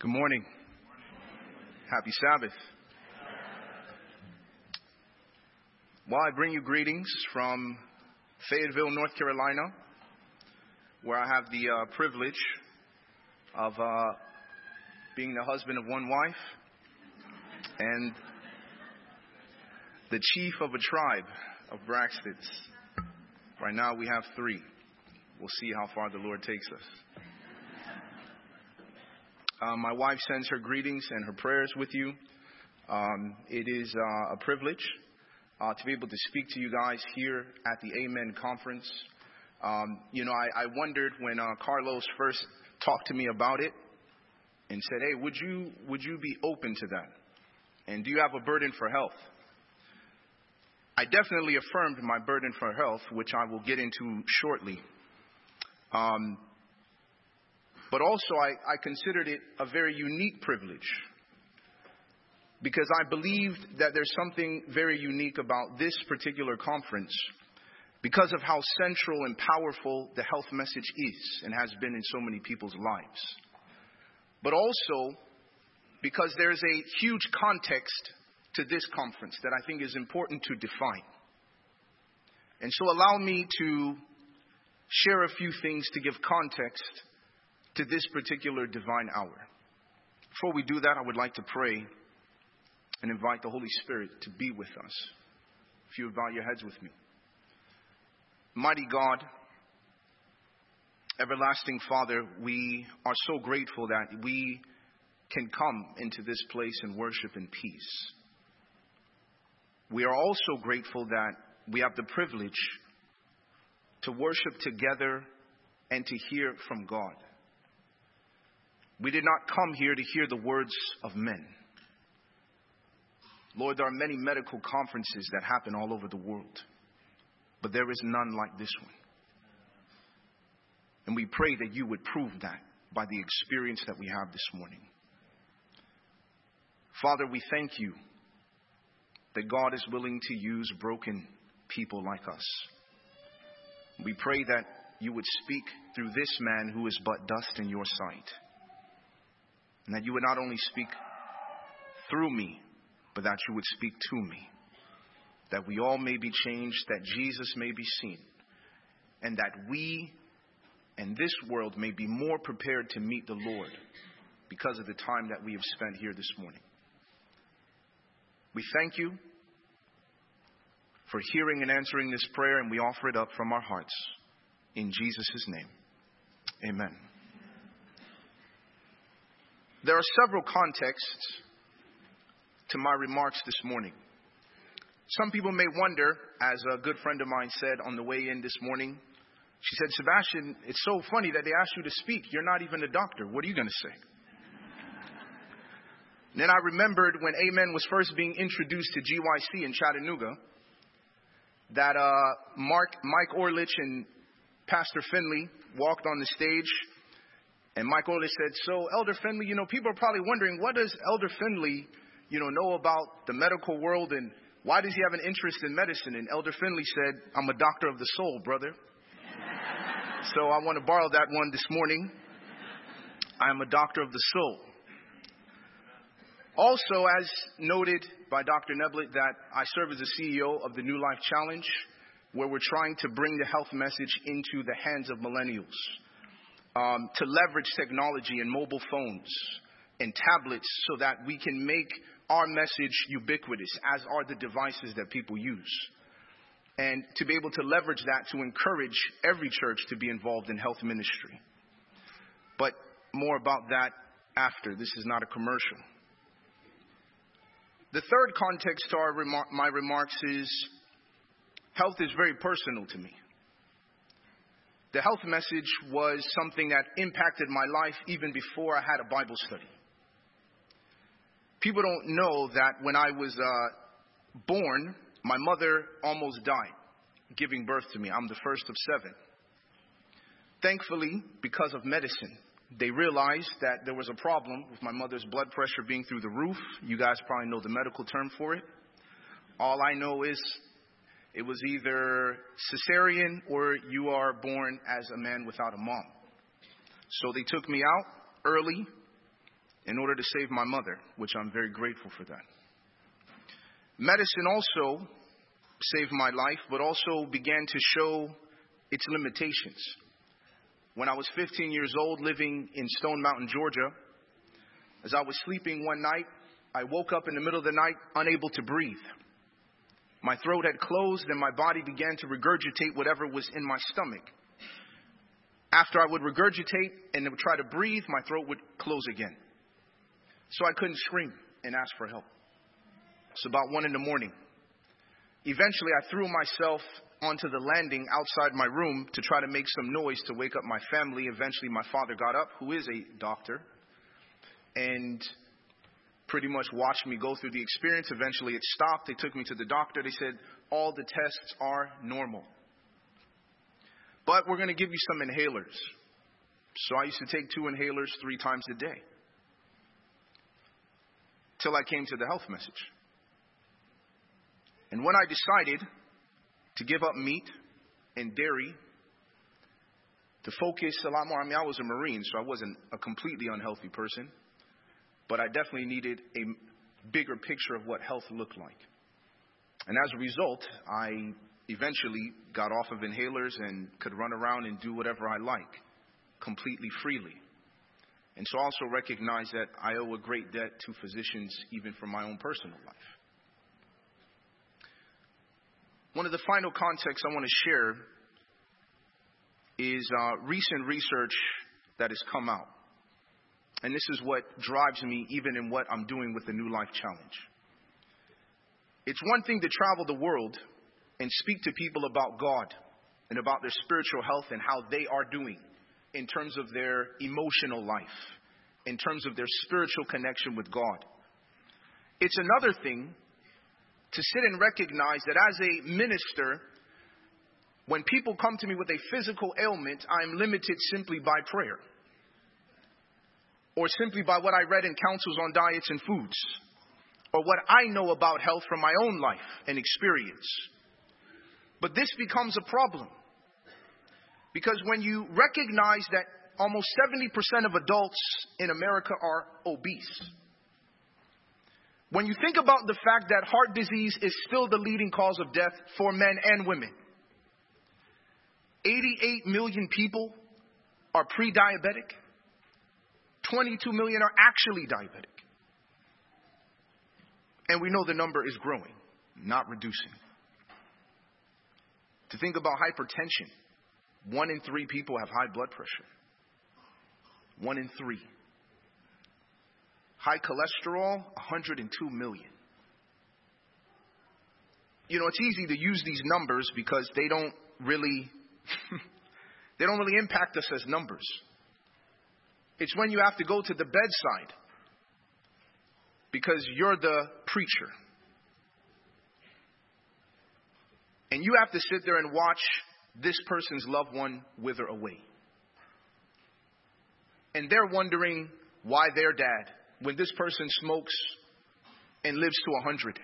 Good morning. Happy Sabbath. Well, I bring you greetings from Fayetteville, North Carolina, where I have the privilege of being the husband of one wife and the chief of a tribe of Braxtons. Right now we have 3. We'll see how far the Lord takes us. My wife sends her greetings and her prayers with you. It is a privilege to be able to speak to you guys here at the Amen Conference. I wondered when Carlos first talked to me about it and said, hey, would you be open to that? And do you have a burden for health? I definitely affirmed my burden for health, which I will get into shortly. But also, I considered it a very unique privilege because I believed that there's something very unique about this particular conference because of how central and powerful the health message is and has been in so many people's lives. But also because there's a huge context to this conference that I think is important to define. And so allow me to share a few things to give context to this particular divine hour. Before we do that, I would like to pray and invite the Holy Spirit to be with us. If you would bow your heads with me. Mighty God, everlasting Father, we are so grateful that we can come into this place and worship in peace. We are also grateful that we have the privilege to worship together and to hear from God. We did not come here to hear the words of men. Lord, there are many medical conferences that happen all over the world, but there is none like this one. And we pray that you would prove that by the experience that we have this morning. Father, we thank you that God is willing to use broken people like us. We pray that you would speak through this man who is but dust in your sight. And that you would not only speak through me, but that you would speak to me. That we all may be changed, that Jesus may be seen. And that we and this world may be more prepared to meet the Lord because of the time that we have spent here this morning. We thank you for hearing and answering this prayer, and we offer it up from our hearts. In Jesus' name, amen. There are several contexts to my remarks this morning. Some people may wonder, as a good friend of mine said on the way in this morning, she said, Sebastian, it's so funny that they asked you to speak. You're not even a doctor. What are you going to say? Then I remembered when Amen was first being introduced to GYC in Chattanooga, that Mike Orlich and Pastor Finley walked on the stage. And Mike Orlich said, so Elder Finley, people are probably wondering, what does Elder Finley, know about the medical world and why does he have an interest in medicine? And Elder Finley said, I'm a doctor of the soul, brother. So I want to borrow that one this morning. I am a doctor of the soul. Also, as noted by Dr. Neblett, that I serve as the CEO of the New Life Challenge, where we're trying to bring the health message into the hands of millennials. To leverage technology and mobile phones and tablets so that we can make our message ubiquitous, as are the devices that people use. And to be able to leverage that to encourage every church to be involved in health ministry. But more about that after. This is not a commercial. The third context to my remarks is health is very personal to me. The health message was something that impacted my life even before I had a Bible study. People don't know that when I was born, my mother almost died giving birth to me. I'm the first of 7. Thankfully, because of medicine, they realized that there was a problem with my mother's blood pressure being through the roof. You guys probably know the medical term for it. All I know is it was either cesarean or you are born as a man without a mom. So they took me out early in order to save my mother, which I'm very grateful for that. Medicine also saved my life, but also began to show its limitations. When I was 15 years old, living in Stone Mountain, Georgia, as I was sleeping one night, I woke up in the middle of the night unable to breathe. My throat had closed and my body began to regurgitate whatever was in my stomach. After I would regurgitate and would try to breathe, my throat would close again. So I couldn't scream and ask for help. It's about 1 a.m. Eventually, I threw myself onto the landing outside my room to try to make some noise to wake up my family. Eventually, my father got up, who is a doctor, and pretty much watched me go through the experience. Eventually, it stopped. They took me to the doctor. They said, all the tests are normal, but we're going to give you some inhalers. So I used to take 2 inhalers 3 times a day till I came to the health message. And when I decided to give up meat and dairy, to focus a lot more, I was a Marine, so I wasn't a completely unhealthy person, but I definitely needed a bigger picture of what health looked like. And as a result, I eventually got off of inhalers and could run around and do whatever I like, completely freely. And so I also recognize that I owe a great debt to physicians, even for my own personal life. One of the final contexts I want to share is recent research that has come out. And this is what drives me even in what I'm doing with the New Life Challenge. It's one thing to travel the world and speak to people about God and about their spiritual health and how they are doing in terms of their emotional life, in terms of their spiritual connection with God. It's another thing to sit and recognize that as a minister, when people come to me with a physical ailment, I'm limited simply by prayer, or simply by what I read in counsels on diets and foods, or what I know about health from my own life and experience. But this becomes a problem, because when you recognize that almost 70% of adults in America are obese, when you think about the fact that heart disease is still the leading cause of death for men and women, 88 million people are pre-diabetic, 22 million are actually diabetic. And we know the number is growing, not reducing. To think about hypertension, 1 in 3 people have high blood pressure. 1 in 3. High cholesterol, 102 million. You know, it's easy to use these numbers because they don't really impact us as numbers. It's when you have to go to the bedside because you're the preacher. And you have to sit there and watch this person's loved one wither away. And they're wondering why their dad, when this person smokes and lives to 100,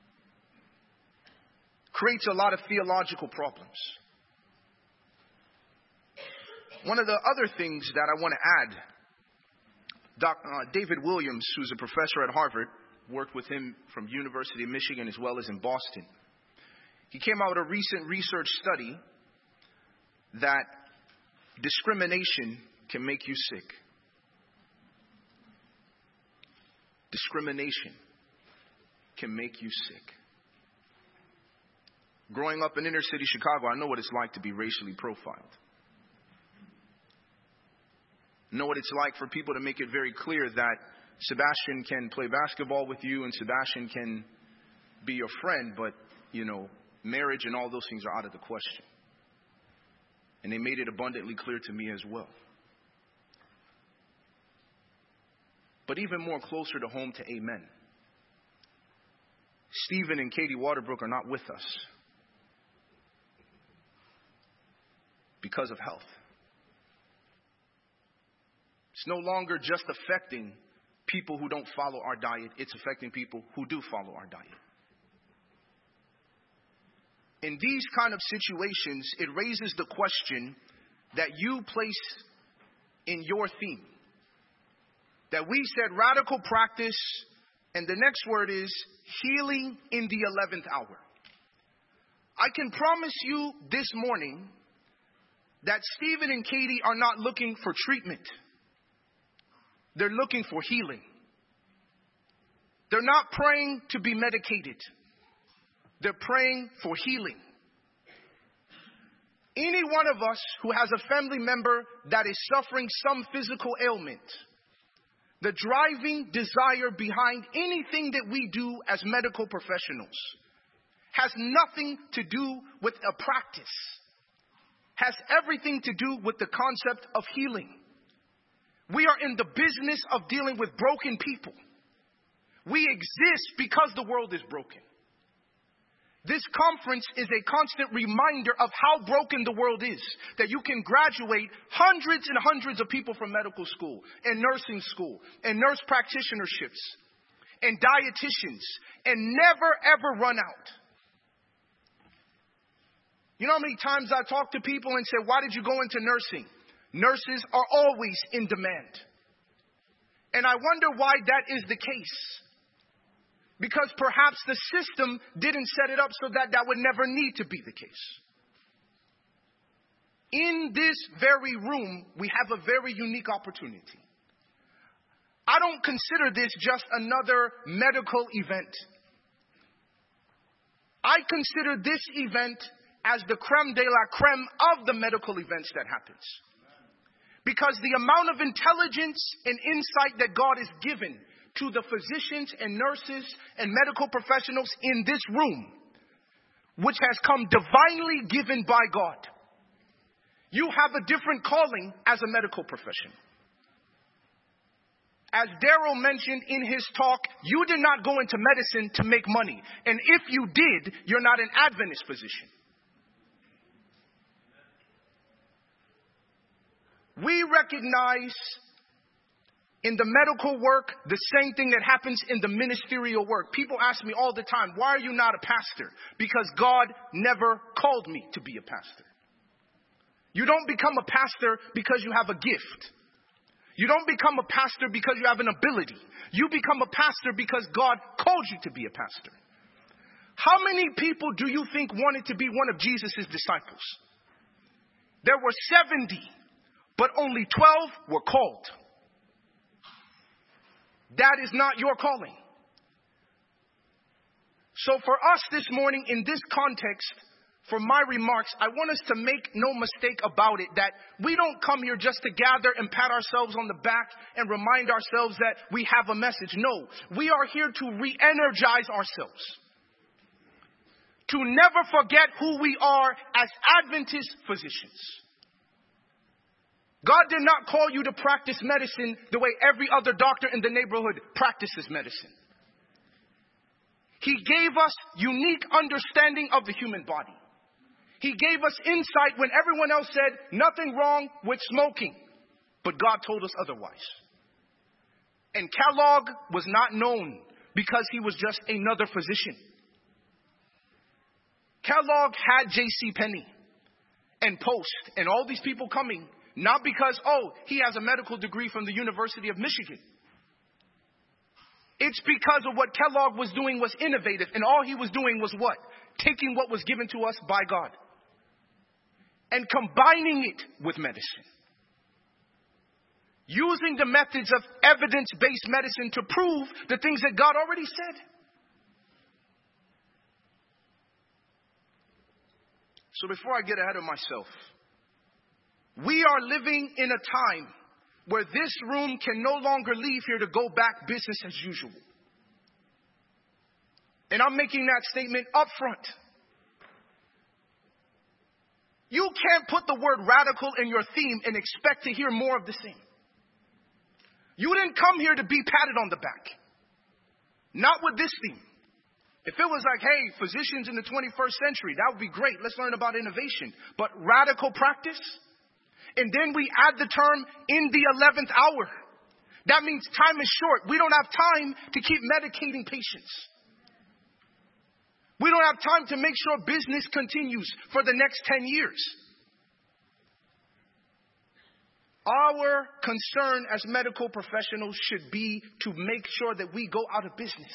creates a lot of theological problems. One of the other things that I want to add, David Williams, who's a professor at Harvard, worked with him from University of Michigan as well as in Boston. He came out with a recent research study that discrimination can make you sick. Discrimination can make you sick. Growing up in inner city Chicago, I know what it's like to be racially profiled. I know what it's like for people to make it very clear that Sebastian can play basketball with you and Sebastian can be your friend, but, you know, marriage and all those things are out of the question. And they made it abundantly clear to me as well. But even more closer to home to amen, Stephen and Katie Waterbrook are not with us because of health. It's no longer just affecting people who don't follow our diet. It's affecting people who do follow our diet. In these kind of situations, it raises the question that you place in your theme. that we said radical practice, and the next word is healing in the 11th hour. I can promise you this morning that Stephen and Katie are not looking for treatment. They're looking for healing. They're not praying to be medicated. They're praying for healing. Any one of us who has a family member that is suffering some physical ailment, the driving desire behind anything that we do as medical professionals has nothing to do with a practice, has everything to do with the concept of healing. We are in the business of dealing with broken people. We exist because the world is broken. This conference is a constant reminder of how broken the world is. That you can graduate hundreds and hundreds of people from medical school and nursing school and nurse practitionerships and dietitians and never ever run out. You know how many times I talk to people and say, why did you go into nursing? Nurses are always in demand. And I wonder why that is the case. Because perhaps the system didn't set it up so that that would never need to be the case. In this very room, we have a very unique opportunity. I don't consider this just another medical event. I consider this event as the creme de la creme of the medical events that happens. Because the amount of intelligence and insight that God has given to the physicians and nurses and medical professionals in this room, which has come divinely given by God. You have a different calling as a medical professional. As Daryl mentioned in his talk, you did not go into medicine to make money. And if you did, you're not an Adventist physician. We recognize in the medical work the same thing that happens in the ministerial work. People ask me all the time, why are you not a pastor? Because God never called me to be a pastor. You don't become a pastor because you have a gift. You don't become a pastor because you have an ability. You become a pastor because God called you to be a pastor. How many people do you think wanted to be one of Jesus' disciples? There were 70, but only 12 were called. That is not your calling. So for us this morning, in this context, for my remarks, I want us to make no mistake about it, that we don't come here just to gather and pat ourselves on the back and remind ourselves that we have a message. No, we are here to re-energize ourselves. To never forget who we are as Adventist physicians. God did not call you to practice medicine the way every other doctor in the neighborhood practices medicine. He gave us unique understanding of the human body. He gave us insight when everyone else said nothing wrong with smoking, but God told us otherwise. And Kellogg was not known because he was just another physician. Kellogg had J.C. Penney and Post and all these people coming. Not because, he has a medical degree from the University of Michigan. It's because of what Kellogg was doing was innovative. And all he was doing was what? Taking what was given to us by God. And combining it with medicine. Using the methods of evidence-based medicine to prove the things that God already said. So before I get ahead of myself, we are living in a time where this room can no longer leave here to go back business as usual. And I'm making that statement up front. You can't put the word radical in your theme and expect to hear more of the same. You didn't come here to be patted on the back. Not with this theme. If it was like, hey, physicians in the 21st century, that would be great. Let's learn about innovation. But radical practice? And then we add the term in the 11th hour. That means time is short. We don't have time to keep medicating patients. We don't have time to make sure business continues for the next 10 years. Our concern as medical professionals should be to make sure that we go out of business.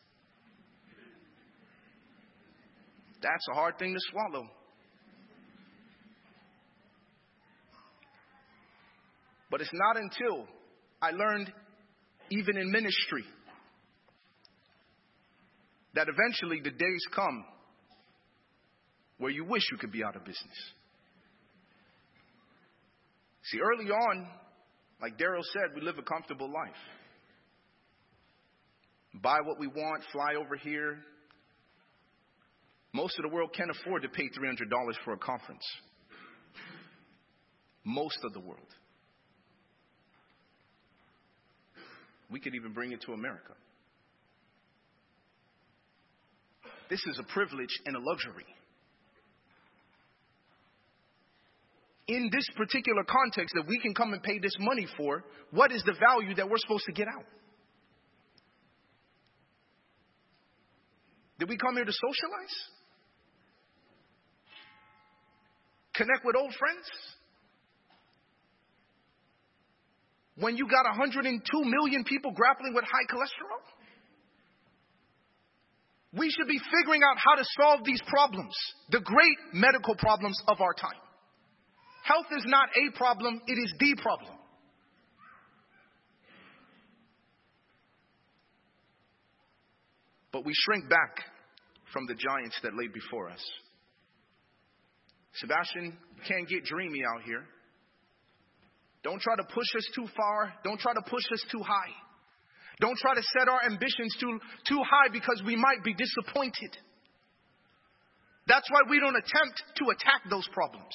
That's a hard thing to swallow. But it's not until I learned, even in ministry, that eventually the days come where you wish you could be out of business. See, early on, like Daryl said, we live a comfortable life. Buy what we want, fly over here. Most of the world can't afford to pay $300 for a conference. Most of the world. We could even bring it to America. This is a privilege and a luxury. In this particular context that we can come and pay this money for, what is the value that we're supposed to get out? Did we come here to socialize? Connect with old friends? When you got 102 million people grappling with high cholesterol? We should be figuring out how to solve these problems, the great medical problems of our time. Health is not a problem, it is the problem. But we shrink back from the giants that lay before us. Sebastian, you can't get dreamy out here. Don't try to push us too far. Don't try to push us too high. Don't try to set our ambitions too high because we might be disappointed. That's why we don't attempt to attack those problems.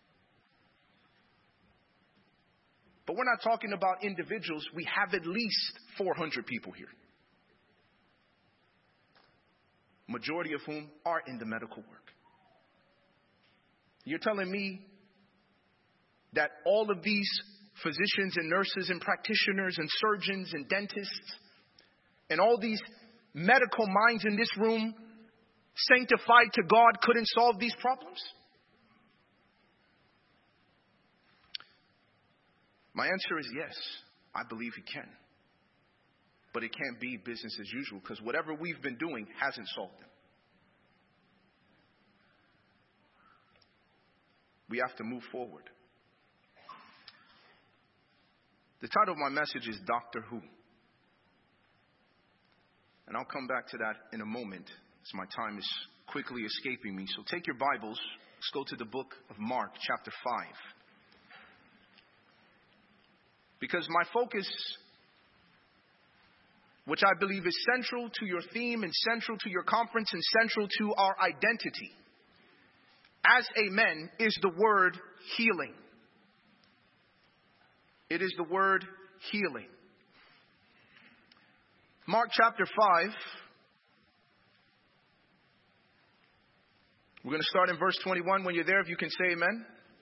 But we're not talking about individuals. We have at least 400 people here. Majority of whom are in the medical work. You're telling me that all of these physicians and nurses and practitioners and surgeons and dentists and all these medical minds in this room, sanctified to God, couldn't solve these problems? My answer is yes. I believe he can. But it can't be business as usual because whatever we've been doing hasn't solved them. We have to move forward. The title of my message is Doctor Who. And I'll come back to that in a moment as my time is quickly escaping me. So take your Bibles. Let's go to the book of Mark, chapter 5. Because my focus, which I believe is central to your theme and central to your conference and central to our identity as amen, is the word healing. It is the word healing. Mark chapter 5. We're going to start in verse 21. When you're there, if you can say amen.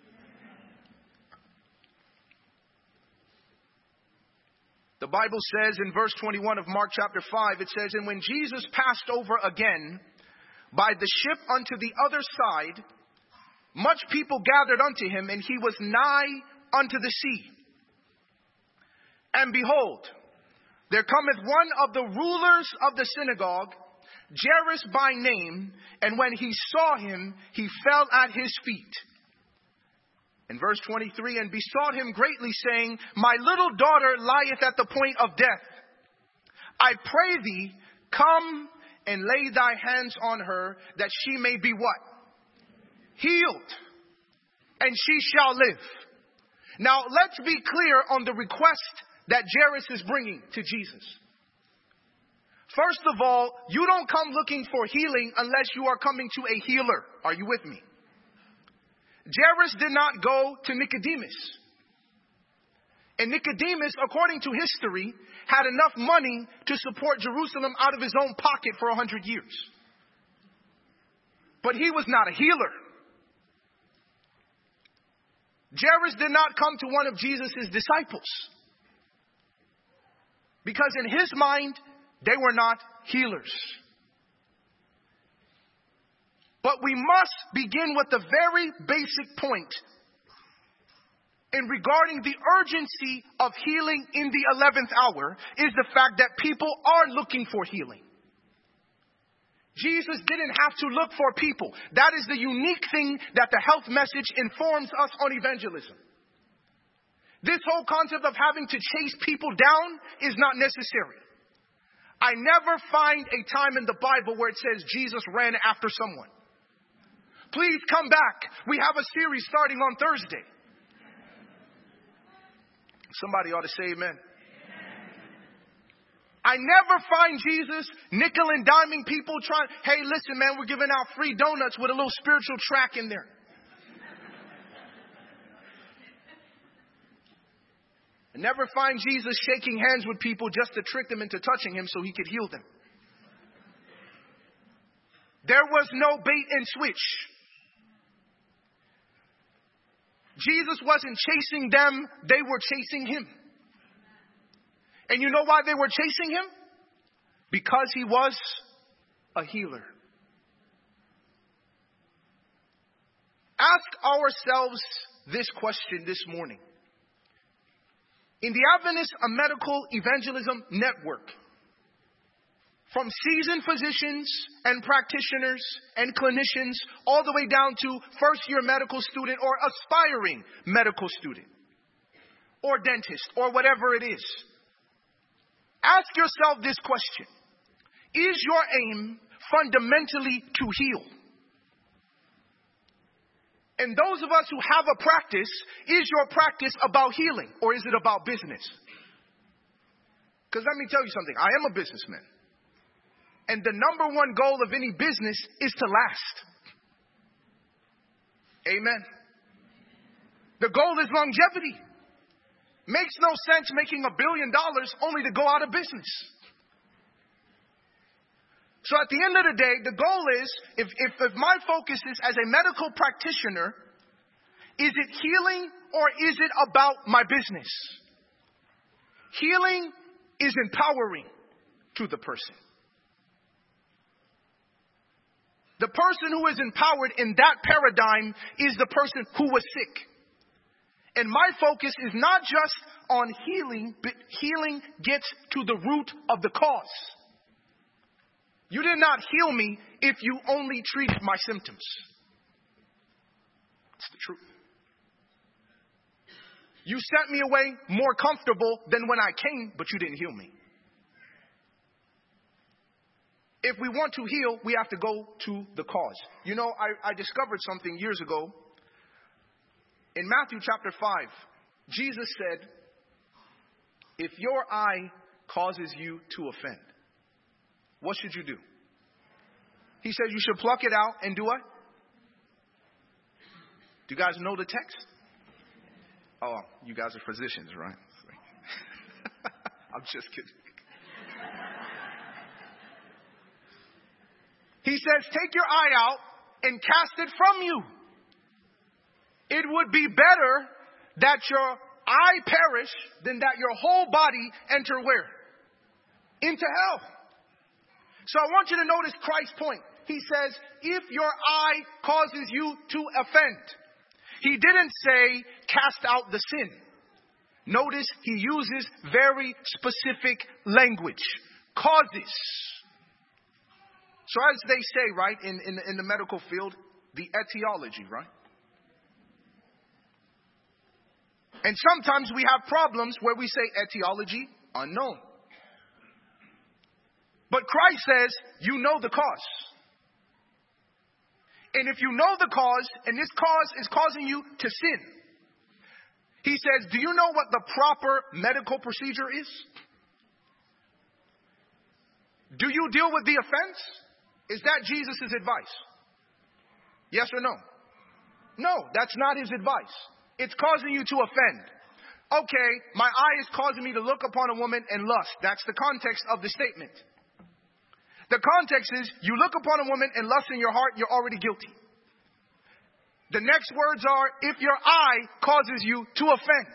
The Bible says in verse 21 of Mark chapter 5, it says, "And when Jesus passed over again by the ship unto the other side, much people gathered unto him, and he was nigh unto the sea. And behold, there cometh one of the rulers of the synagogue, Jairus by name, and when he saw him, he fell at his feet." In verse 23, "And besought him greatly, saying, My little daughter lieth at the point of death. I pray thee, come and lay thy hands on her, that she may be" what? Healed. "And she shall live." Now, let's be clear on the request that Jairus is bringing to Jesus. First of all, you don't come looking for healing unless you are coming to a healer. Are you with me? Jairus did not go to Nicodemus. And Nicodemus, according to history, had enough money to support Jerusalem out of his own pocket for 100 years. But he was not a healer. Jairus did not come to one of Jesus' disciples, because in his mind, they were not healers. But we must begin with the very basic point in regarding the urgency of healing in the 11th hour is the fact that people are looking for healing. Jesus didn't have to look for people. That is the unique thing that the health message informs us on evangelism. This whole concept of having to chase people down is not necessary. I never find a time in the Bible where it says Jesus ran after someone. Please come back. We have a series starting on Thursday. Somebody ought to say amen. I never find Jesus nickel and diming people trying, hey, listen, man, we're giving out free donuts with a little spiritual track in there. I never find Jesus shaking hands with people just to trick them into touching him so he could heal them. There was no bait and switch. Jesus wasn't chasing them, they were chasing him. And you know why they were chasing him? Because he was a healer. Ask ourselves this question this morning. In the Adventist Medical Evangelism Network, from seasoned physicians and practitioners and clinicians all the way down to first-year medical student or aspiring medical student or dentist or whatever it is, ask yourself this question. Is your aim fundamentally to heal? And those of us who have a practice, is your practice about healing or is it about business? Because let me tell you something. I am a businessman. And the number one goal of any business is to last. Amen. The goal is longevity. Makes no sense making $1 billion only to go out of business. So at the end of the day, the goal is, if my focus is as a medical practitioner, is it healing or is it about my business? Healing is empowering to the person. The person who is empowered in that paradigm is the person who was sick. And my focus is not just on healing, but healing gets to the root of the cause. You did not heal me if you only treated my symptoms. It's the truth. You sent me away more comfortable than when I came, but you didn't heal me. If we want to heal, we have to go to the cause. You know, I discovered something years ago. In Matthew chapter 5, Jesus said, if your eye causes you to offend, what should you do? He said you should pluck it out and do what? Do you guys know the text? Oh, you guys are physicians, right? I'm just kidding. He says, take your eye out and cast it from you. It would be better that your eye perish than that your whole body enter where? Into hell. So I want you to notice Christ's point. He says, if your eye causes you to offend. He didn't say cast out the sin. Notice he uses very specific language. Causes. So as they say, right, in the medical field, the etiology, right? And sometimes we have problems where we say etiology unknown. But Christ says, you know the cause. And if you know the cause, and this cause is causing you to sin, he says, do you know what the proper medical procedure is? Do you deal with the offense? Is that Jesus' advice? Yes or no? No, that's not his advice. It's causing you to offend. Okay, my eye is causing me to look upon a woman and lust. That's the context of the statement. The context is, you look upon a woman and lust in your heart, you're already guilty. The next words are, if your eye causes you to offend.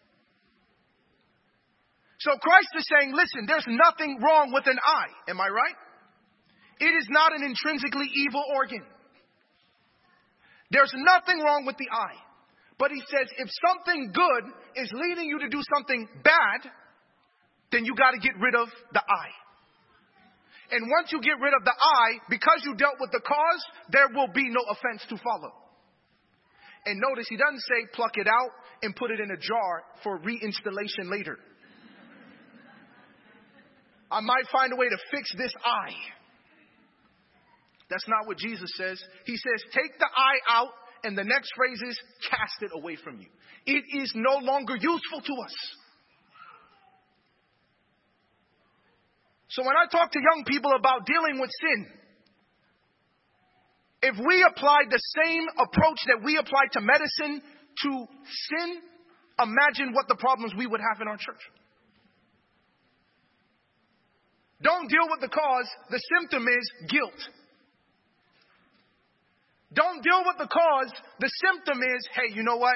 So Christ is saying, listen, there's nothing wrong with an eye. Am I right? It is not an intrinsically evil organ. There's nothing wrong with the eye. But he says if something good is leading you to do something bad, then you got to get rid of the eye. And once you get rid of the eye, because you dealt with the cause, there will be no offense to follow. And notice he doesn't say pluck it out and put it in a jar for reinstallation later. I might find a way to fix this eye. That's not what Jesus says. He says take the eye out, and the next phrase is cast it away from you. It is no longer useful to us. So when I talk to young people about dealing with sin, if we applied the same approach that we apply to medicine to sin, imagine what the problems we would have in our church. Don't deal with the cause. The symptom is guilt. Don't deal with the cause. The symptom is, hey, you know what?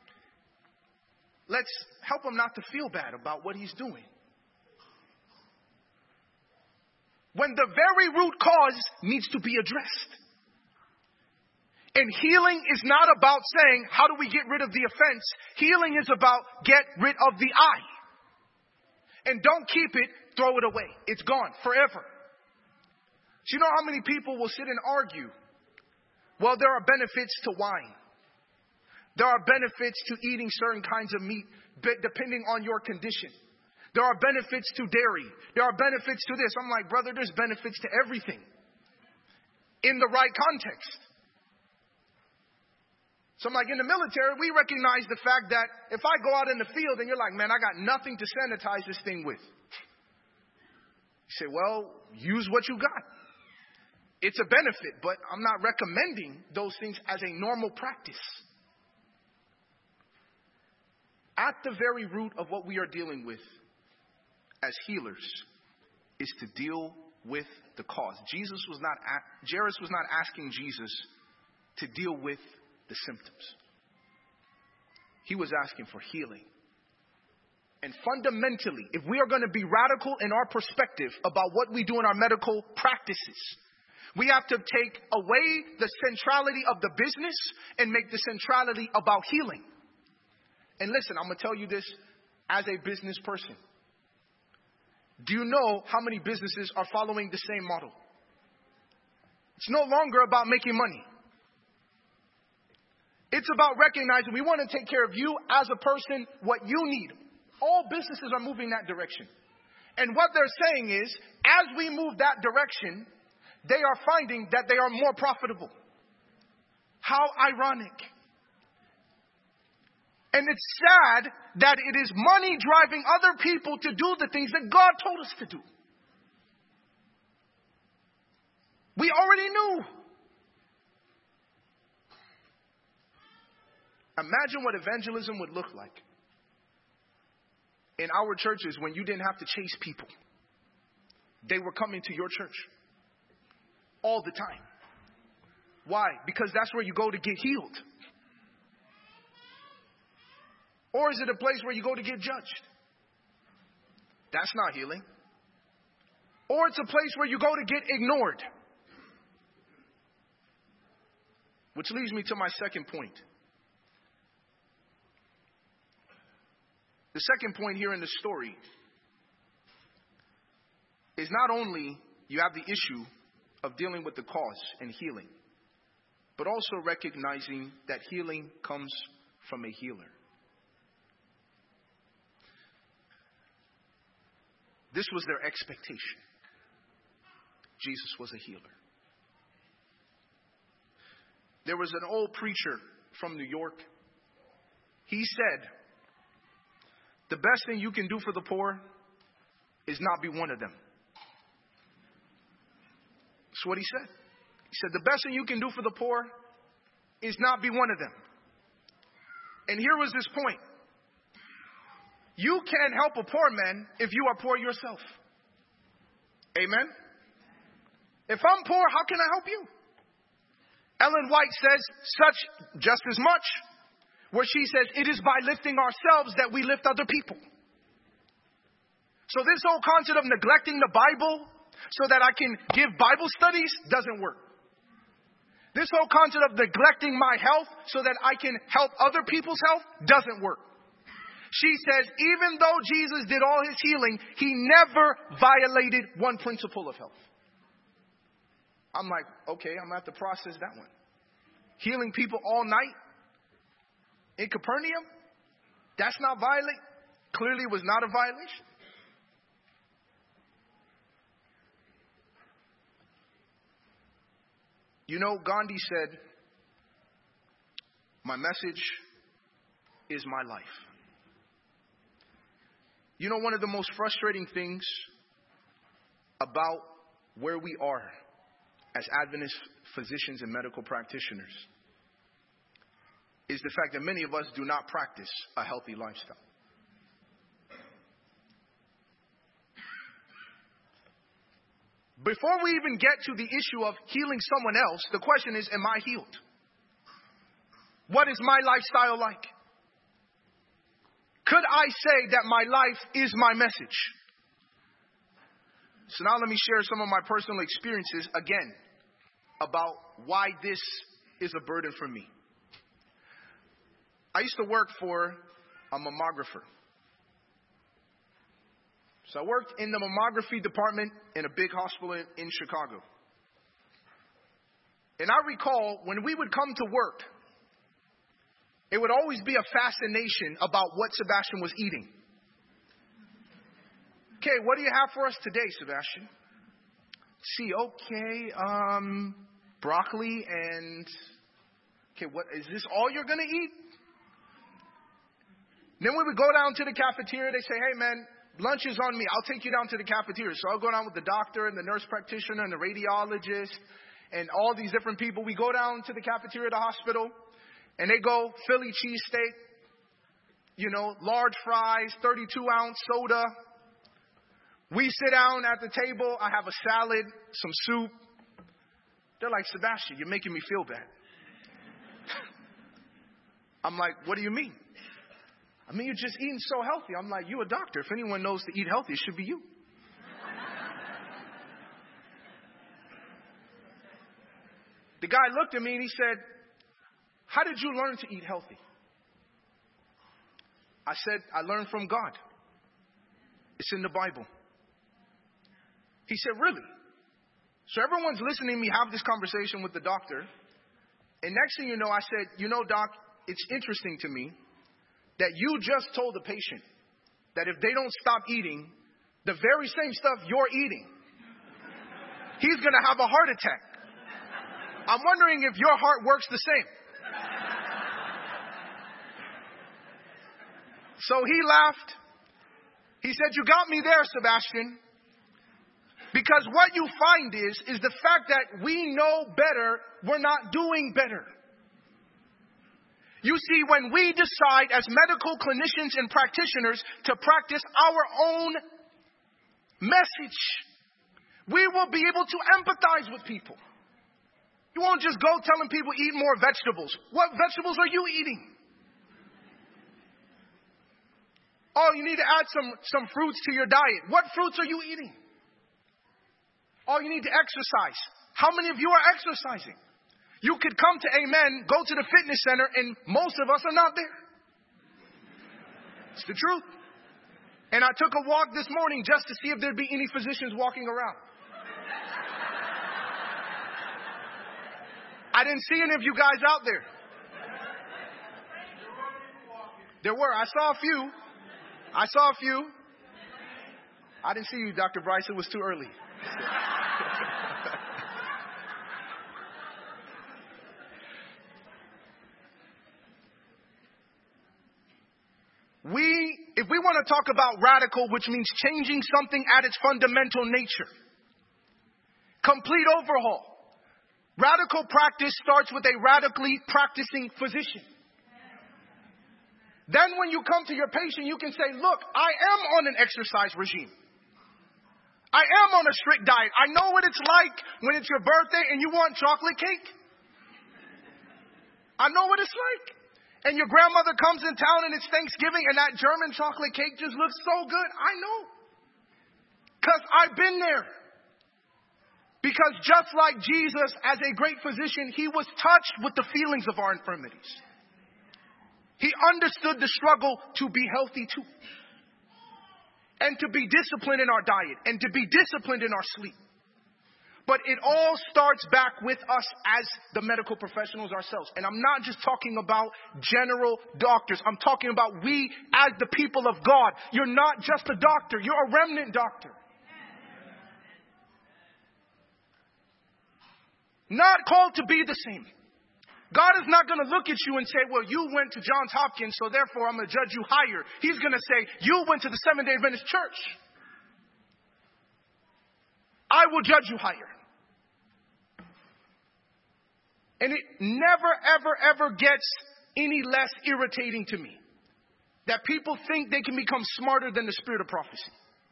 Let's help him not to feel bad about what he's doing. When the very root cause needs to be addressed. And healing is not about saying, how do we get rid of the offense? Healing is about get rid of the eye. And don't keep it, throw it away. It's gone forever. Do you know how many people will sit and argue? Well, there are benefits to wine. There are benefits to eating certain kinds of meat, depending on your condition. There are benefits to dairy. There are benefits to this. I'm like, brother, there's benefits to everything in the right context. So I'm like, in the military, we recognize the fact that if I go out in the field and you're like, man, I got nothing to sanitize this thing with. You say, well, use what you got. It's a benefit, but I'm not recommending those things as a normal practice. At the very root of what we are dealing with as healers is to deal with the cause. Jairus was not asking Jesus to deal with the symptoms. He was asking for healing. And fundamentally, if we are going to be radical in our perspective about what we do in our medical practices, we have to take away the centrality of the business and make the centrality about healing. And listen, I'm going to tell you this as a business person. Do you know how many businesses are following the same model? It's no longer about making money. It's about recognizing we want to take care of you as a person, what you need. All businesses are moving that direction. And what they're saying is, as we move that direction, they are finding that they are more profitable. How ironic. And it's sad that it is money driving other people to do the things that God told us to do. We already knew. Imagine what evangelism would look like in our churches when you didn't have to chase people. They were coming to your church all the time. Why? Because that's where you go to get healed. Or is it a place where you go to get judged? That's not healing. Or it's a place where you go to get ignored. Which leads me to my second point. The second point here in the story is not only you have the issue of dealing with the cause and healing, but also recognizing that healing comes from a healer. This was their expectation. Jesus was a healer. There was an old preacher from New York. He said, the best thing you can do for the poor is not be one of them. That's what he said. He said, the best thing you can do for the poor is not be one of them. And here was this point. You can't help a poor man if you are poor yourself. Amen? If I'm poor, how can I help you? Ellen White says such just as much, where she says it is by lifting ourselves that we lift other people. So this whole concept of neglecting the Bible so that I can give Bible studies doesn't work. This whole concept of neglecting my health so that I can help other people's health doesn't work. She says, even though Jesus did all his healing, he never violated one principle of health. I'm like, okay, I'm going to have to process that one. Healing people all night in Capernaum? That's not violent. Clearly it was not a violation. You know, Gandhi said, my message is my life. You know, one of the most frustrating things about where we are as Adventist physicians and medical practitioners is the fact that many of us do not practice a healthy lifestyle. Before we even get to the issue of healing someone else, the question is, am I healed? What is my lifestyle like? Could I say that my life is my message? So now let me share some of my personal experiences again about why this is a burden for me. I used to work for a mammographer. So I worked in the mammography department in a big hospital in Chicago. And I recall when we would come to work, it would always be a fascination about what Sebastian was eating. Okay, what do you have for us today, Sebastian? Let's see, okay, broccoli and, okay, what, is this all you're going to eat? Then we would go down to the cafeteria. They say, hey, man, lunch is on me. I'll take you down to the cafeteria. So I'll go down with the doctor and the nurse practitioner and the radiologist and all these different people. We go down to the cafeteria of the hospital. And they go Philly cheesesteak, you know, large fries, 32-ounce soda. We sit down at the table. I have a salad, some soup. They're like, Sebastian, you're making me feel bad. I'm like, what do you mean? I mean, you're just eating so healthy. I'm like, you're a doctor. If anyone knows to eat healthy, it should be you. The guy looked at me and he said, how did you learn to eat healthy? I said, I learned from God. It's in the Bible. He said, really? So everyone's listening to me have this conversation with the doctor. And next thing you know, I said, you know, doc, it's interesting to me that you just told the patient that if they don't stop eating the very same stuff you're eating, he's going to have a heart attack. I'm wondering if your heart works the same. So he laughed. He said, you got me there, Sebastian. Because what you find is the fact that we know better, we're not doing better. You see, when we decide as medical clinicians and practitioners to practice our own message, we will be able to empathize with people. You won't just go telling people eat more vegetables. What vegetables are you eating? Oh, you need to add some fruits to your diet. What fruits are you eating? Oh, you need to exercise. How many of you are exercising? You could come to Amen, go to the fitness center, and most of us are not there. It's the truth. And I took a walk this morning just to see if there'd be any physicians walking around. I didn't see any of you guys out there. There were. I saw a few. I didn't see you, Dr. Bryce. It was too early. If we want to talk about radical, which means changing something at its fundamental nature, complete overhaul. Radical practice starts with a radically practicing physician. Then when you come to your patient, you can say, look, I am on an exercise regime. I am on a strict diet. I know what it's like when it's your birthday and you want chocolate cake. I know what it's like. And your grandmother comes in town and it's Thanksgiving and that German chocolate cake just looks so good. I know. Because I've been there. Because just like Jesus, as a great physician, he was touched with the feelings of our infirmities. He understood the struggle to be healthy too. And to be disciplined in our diet. And to be disciplined in our sleep. But it all starts back with us as the medical professionals ourselves. And I'm not just talking about general doctors. I'm talking about we as the people of God. You're not just a doctor. You're a remnant doctor. Not called to be the same. God is not going to look at you and say, well, you went to Johns Hopkins, so therefore I'm going to judge you higher. He's going to say, you went to the Seventh-day Adventist Church. I will judge you higher. And it never, ever, ever gets any less irritating to me that people think they can become smarter than the spirit of prophecy.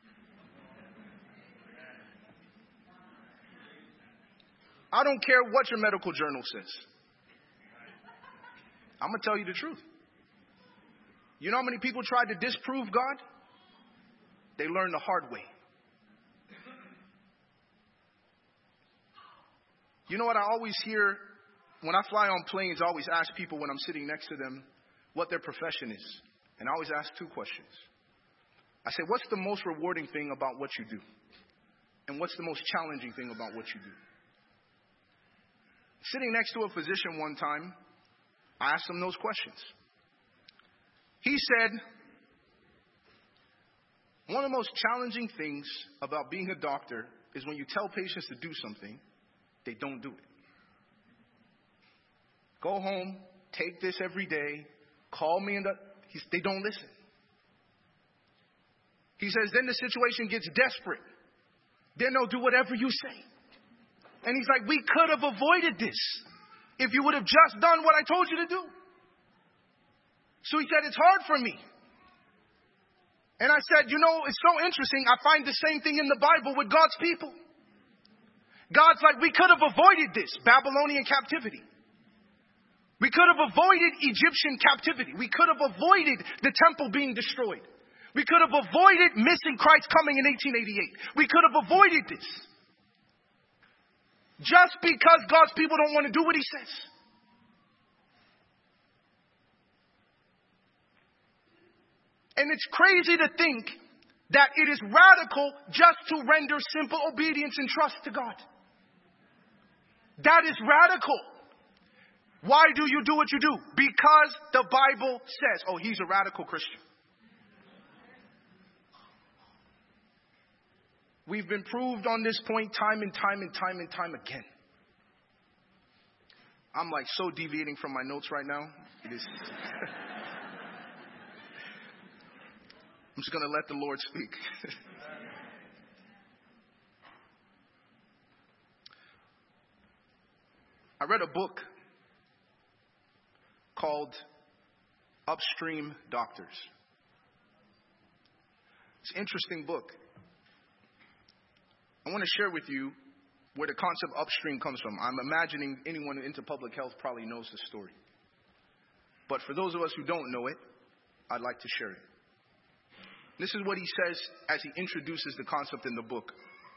I don't care what your medical journal says. I'm going to tell you the truth. You know how many people tried to disprove God? They learned the hard way. You know what I always hear when I fly on planes? I always ask people when I'm sitting next to them what their profession is. And I always ask two questions. I say, what's the most rewarding thing about what you do? And what's the most challenging thing about what you do? Sitting next to a physician one time, I asked him those questions. He said, one of the most challenging things about being a doctor is when you tell patients to do something, they don't do it. Go home, take this every day, call me, they don't listen. He says, then the situation gets desperate. Then they'll do whatever you say. And he's like, we could have avoided this if you would have just done what I told you to do. So he said, it's hard for me. And I said, you know, it's so interesting. I find the same thing in the Bible with God's people. God's like, we could have avoided this Babylonian captivity. We could have avoided Egyptian captivity. We could have avoided the temple being destroyed. We could have avoided missing Christ coming in 1888. We could have avoided this. Just because God's people don't want to do what he says. And it's crazy to think that it is radical just to render simple obedience and trust to God. That is radical. Why do you do what you do? Because the Bible says, oh, he's a radical Christian. We've been proved on this point time and time and time and time again. I'm like so deviating from my notes right now. It is. I'm just going to let the Lord speak. I read a book called Upstream Doctors. It's an interesting book. I want to share with you where the concept upstream comes from. I'm imagining anyone into public health probably knows the story. But for those of us who don't know it, I'd like to share it. This is what he says as he introduces the concept in the book.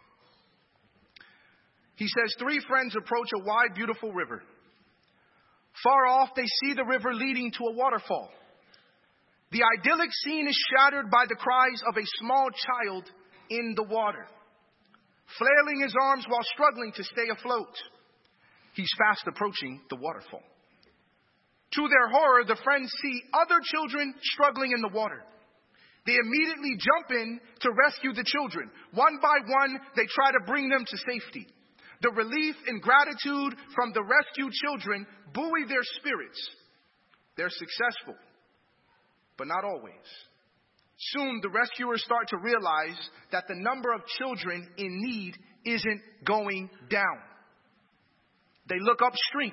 He says, 3 friends approach a wide, beautiful river. Far off, they see the river leading to a waterfall. The idyllic scene is shattered by the cries of a small child in the water, flailing his arms while struggling to stay afloat. He's fast approaching the waterfall. To their horror, the friends see other children struggling in the water. They immediately jump in to rescue the children. One by one, they try to bring them to safety. The relief and gratitude from the rescued children buoy their spirits. They're successful, but not always. Soon, the rescuers start to realize that the number of children in need isn't going down. They look upstream,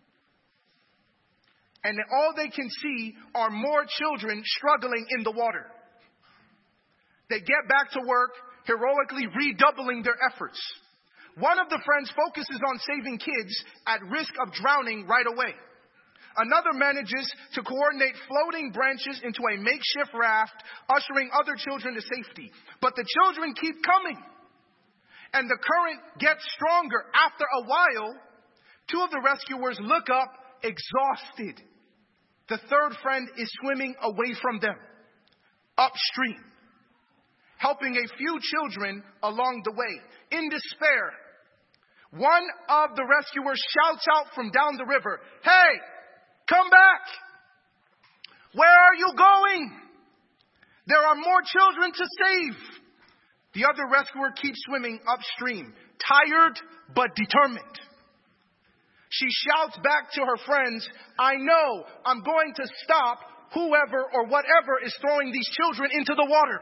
and all they can see are more children struggling in the water. They get back to work, heroically redoubling their efforts. One of the friends focuses on saving kids at risk of drowning right away. Another manages to coordinate floating branches into a makeshift raft, ushering other children to safety. But the children keep coming. and the current gets stronger. After a while, two of the rescuers look up, exhausted. The third friend is swimming away from them, upstream, helping a few children along the way. In despair, one of the rescuers shouts out from down the river, "Hey, come back! Where are you going? There are more children to save." The other rescuer keeps swimming upstream, tired but determined. She shouts back to her friends, "I know I'm going to stop whoever or whatever is throwing these children into the water."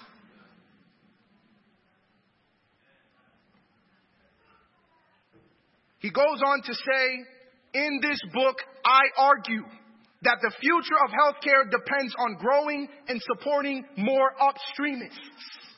He goes on to say, "In this book, I argue that the future of healthcare depends on growing and supporting more upstreamists.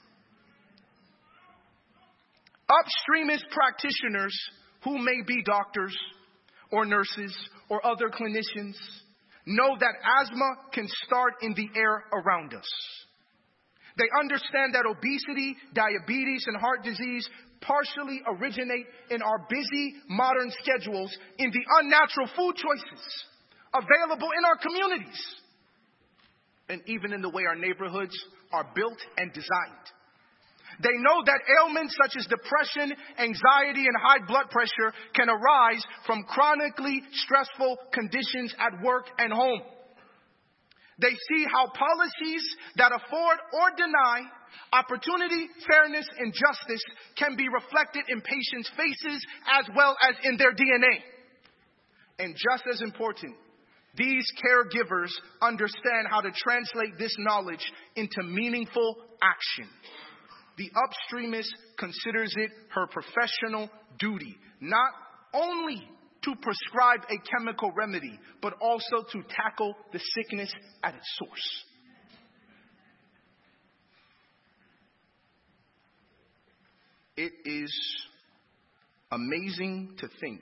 Upstreamist practitioners who may be doctors or nurses or other clinicians know that asthma can start in the air around us. They understand that obesity, diabetes, and heart disease partially originate in our busy modern schedules, in the unnatural food choices available in our communities, and even in the way our neighborhoods are built and designed. They know that ailments such as depression, anxiety, and high blood pressure can arise from chronically stressful conditions at work and home. They see how policies that afford or deny opportunity, fairness, and justice can be reflected in patients' faces as well as in their DNA. And just as important, these caregivers understand how to translate this knowledge into meaningful action. The upstreamist considers it her professional duty, not only to prescribe a chemical remedy, but also to tackle the sickness at its source. It is amazing to think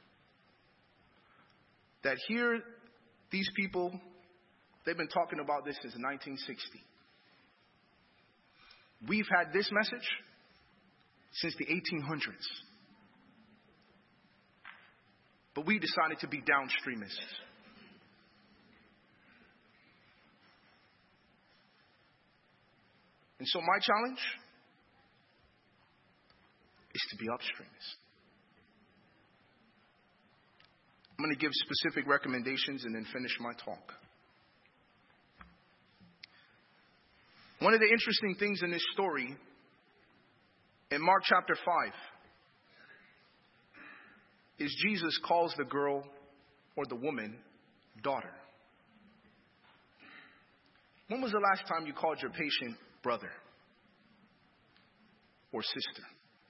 that here, these people, they've been talking about this since 1960. We've had this message since the 1800s. But we decided to be downstreamists. And so my challenge is to be upstreamist. I'm going to give specific recommendations and then finish my talk. One of the interesting things in this story, in Mark chapter 5, is Jesus calls the girl or the woman daughter. When was the last time you called your patient brother or sister?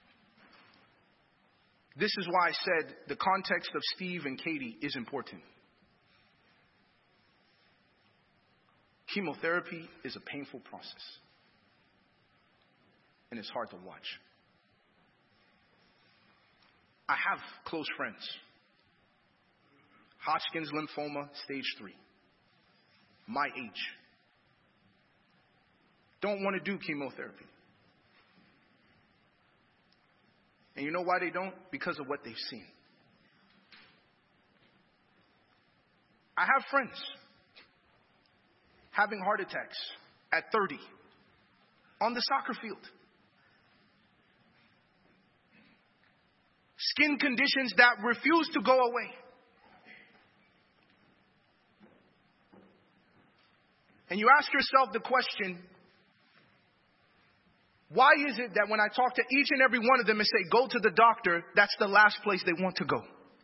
This is why I said the context of Steve and Katie is important. Chemotherapy is a painful process, and it's hard to watch. I have close friends. Hodgkin's lymphoma, stage 3. My age. Don't want to do chemotherapy. And you know why they don't? Because of what they've seen. I have friends having heart attacks at 30 on the soccer field. Skin conditions that refuse to go away. And you ask yourself the question, why is it that when I talk to each and every one of them and say, go to the doctor, that's the last place they want to go?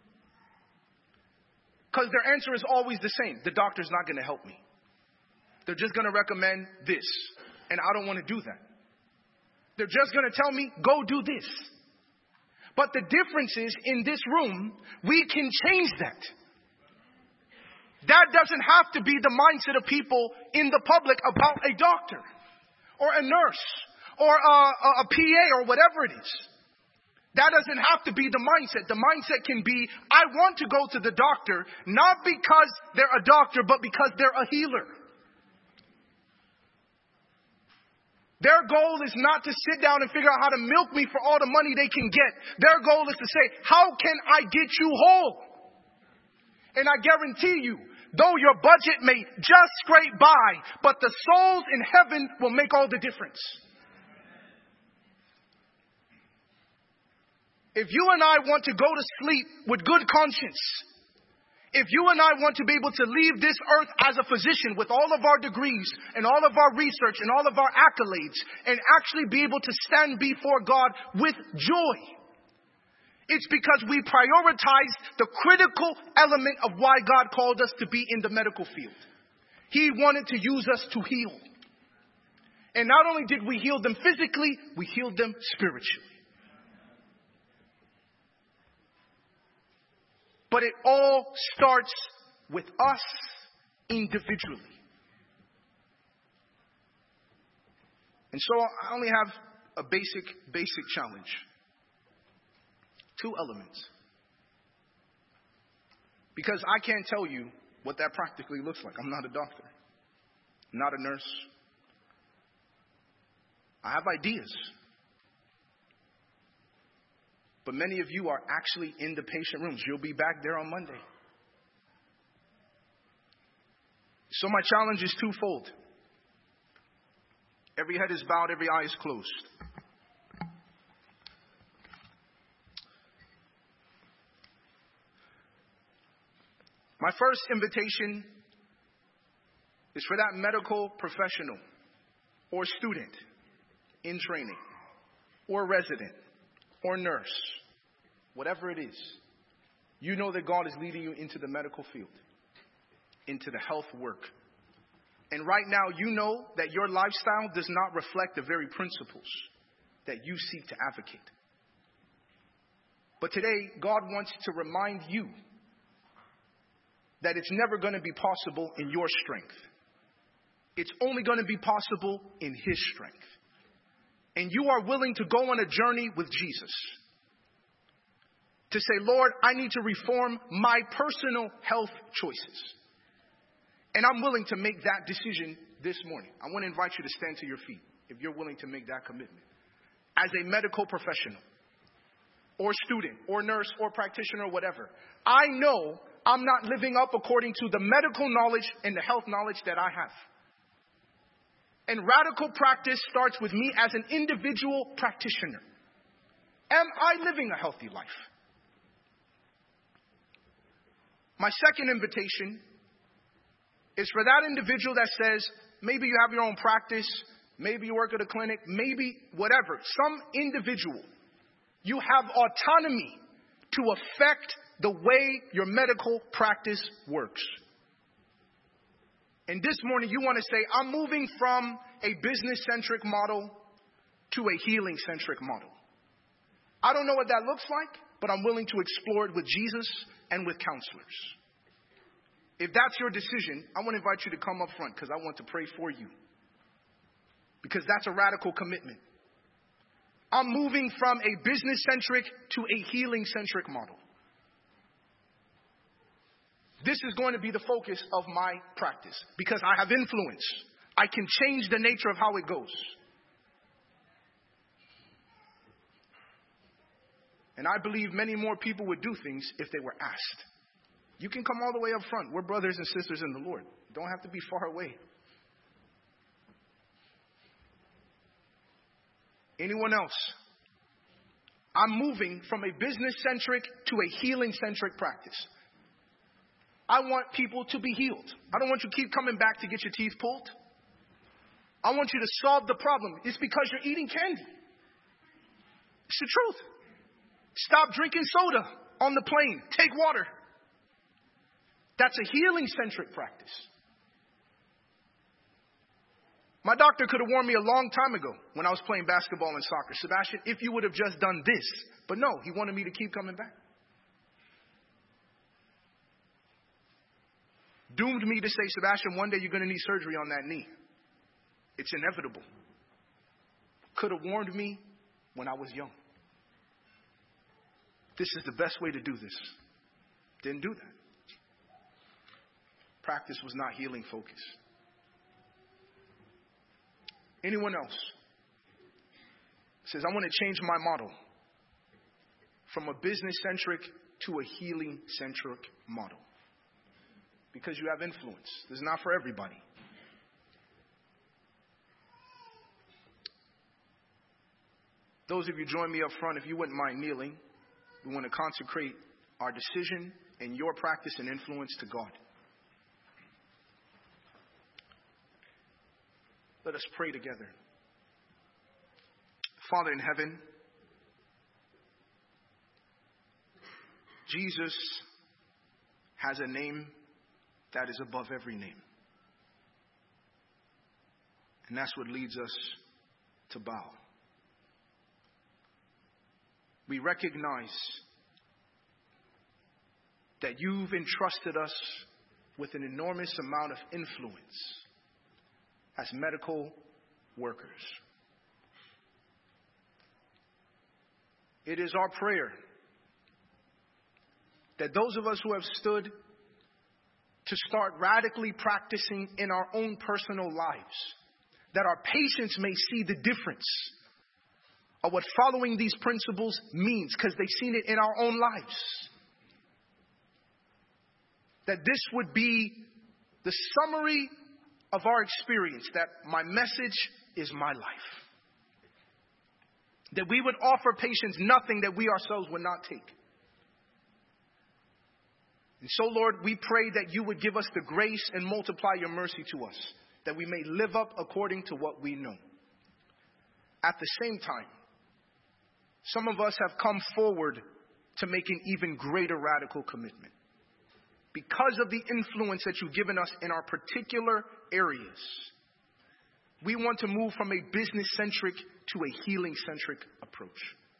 Because their answer is always the same. The doctor's not going to help me. They're just going to recommend this. And I don't want to do that. They're just going to tell me, go do this. But the difference is, in this room, we can change that. That doesn't have to be the mindset of people in the public about a doctor or a nurse or a PA or whatever it is. That doesn't have to be the mindset. The mindset can be, I want to go to the doctor, not because they're a doctor, but because they're a healer. Their goal is not to sit down and figure out how to milk me for all the money they can get. Their goal is to say, how can I get you whole? And I guarantee you, though your budget may just scrape by, but the souls in heaven will make all the difference. If you and I want to go to sleep with good conscience, if you and I want to be able to leave this earth as a physician with all of our degrees and all of our research and all of our accolades and actually be able to stand before God with joy, it's because we prioritize the critical element of why God called us to be in the medical field. He wanted to use us to heal. And not only did we heal them physically, we healed them spiritually. But it all starts with us individually. And so I only have a basic challenge. 2 elements. Because I can't tell you what that practically looks like. I'm not a doctor. I'm not a nurse. I have ideas. But many of you are actually in the patient rooms. You'll be back there on Monday. So my challenge is twofold. Every head is bowed, every eye is closed. My first invitation is for that medical professional or student in training or resident or nurse, whatever it is. You know that God is leading you into the medical field, into the health work. And right now you know that your lifestyle does not reflect the very principles that you seek to advocate. But today, God wants to remind you that it's never going to be possible in your strength. It's only going to be possible in His strength. And you are willing to go on a journey with Jesus. To say, Lord, I need to reform my personal health choices. And I'm willing to make that decision this morning. I want to invite you to stand to your feet if you're willing to make that commitment. As a medical professional, or student, or nurse, or practitioner, or whatever, I know I'm not living up according to the medical knowledge and the health knowledge that I have. And radical practice starts with me as an individual practitioner. Am I living a healthy life? My second invitation is for that individual that says, maybe you have your own practice, maybe you work at a clinic, maybe whatever, some individual, you have autonomy to affect the way your medical practice works. And this morning you want to say, I'm moving from a business-centric model to a healing-centric model. I don't know what that looks like, but I'm willing to explore it with Jesus and with counselors. If that's your decision, I want to invite you to come up front because I want to pray for you. Because that's a radical commitment. I'm moving from a business-centric to a healing-centric model. This is going to be the focus of my practice because I have influence. I can change the nature of how it goes. And I believe many more people would do things if they were asked. You can come all the way up front. We're brothers and sisters in the Lord. You don't have to be far away. Anyone else? I'm moving from a business-centric to a healing-centric practice. I want people to be healed. I don't want you to keep coming back to get your teeth pulled. I want you to solve the problem. It's because you're eating candy. It's the truth. Stop drinking soda on the plane. Take water. That's a healing-centric practice. My doctor could have warned me a long time ago when I was playing basketball and soccer. Sebastian, if you would have just done this. But no, he wanted me to keep coming back. Doomed me to say, Sebastian, one day you're going to need surgery on that knee. It's inevitable. Could have warned me when I was young. This is the best way to do this. Didn't do that. Practice was not healing focused. Anyone else? says, I want to change my model from a business-centric to a healing-centric model. Because you have influence. This is not for everybody. Those of you join me up front, if you wouldn't mind kneeling, we want to consecrate our decision and your practice and influence to God. Let us pray together. Father in heaven, Jesus has a name that is above every name. And that's what leads us to bow. We recognize that you've entrusted us with an enormous amount of influence as medical workers. It is our prayer that those of us who have stood to start radically practicing in our own personal lives, that our patients may see the difference of what following these principles means, because they've seen it in our own lives. That this would be the summary of our experience, that my message is my life. That we would offer patients nothing that we ourselves would not take. And so, Lord, we pray that you would give us the grace and multiply your mercy to us, that we may live up according to what we know. At the same time, some of us have come forward to make an even greater radical commitment. Because of the influence that you've given us in our particular areas, we want to move from a business-centric to a healing-centric approach.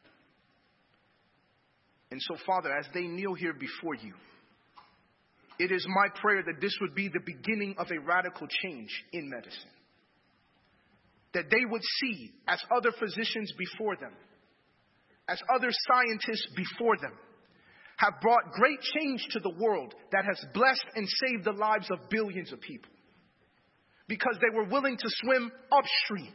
And so, Father, as they kneel here before you, it is my prayer that this would be the beginning of a radical change in medicine. That they would see, as other physicians before them, as other scientists before them, have brought great change to the world that has blessed and saved the lives of billions of people. Because they were willing to swim upstream.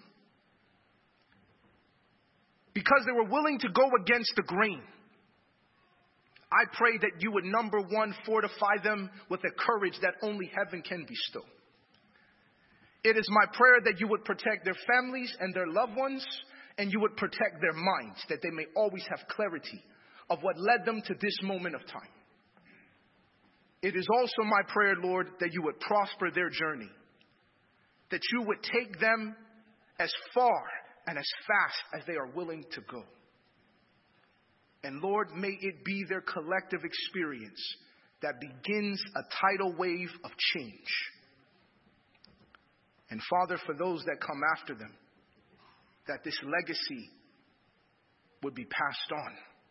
Because they were willing to go against the grain. I pray that you would, number one, fortify them with a courage that only heaven can bestow. It is my prayer that you would protect their families and their loved ones, and you would protect their minds, that they may always have clarity of what led them to this moment of time. It is also my prayer, Lord, that you would prosper their journey, that you would take them as far and as fast as they are willing to go. And Lord, may it be their collective experience that begins a tidal wave of change. And Father, for those that come after them, that this legacy would be passed on.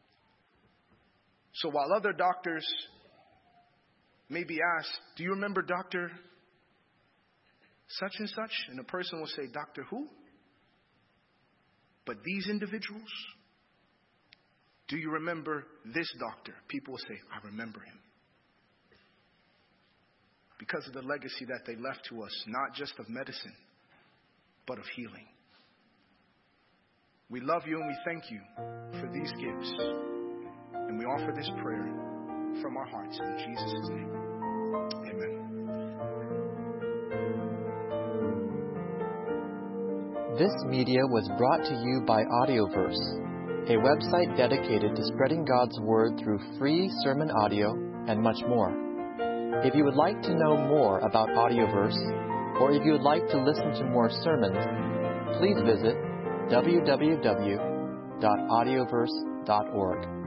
So while other doctors may be asked, do you remember Dr. such and such? And the person will say, Dr. who? But these individuals, do you remember this doctor? People will say, I remember him. Because of the legacy that they left to us, not just of medicine, but of healing. We love you and we thank you for these gifts. And we offer this prayer from our hearts in Jesus' name. Amen. This media was brought to you by Audioverse, a website dedicated to spreading God's Word through free sermon audio and much more. If you would like to know more about Audioverse, or if you would like to listen to more sermons, please visit www.audioverse.org.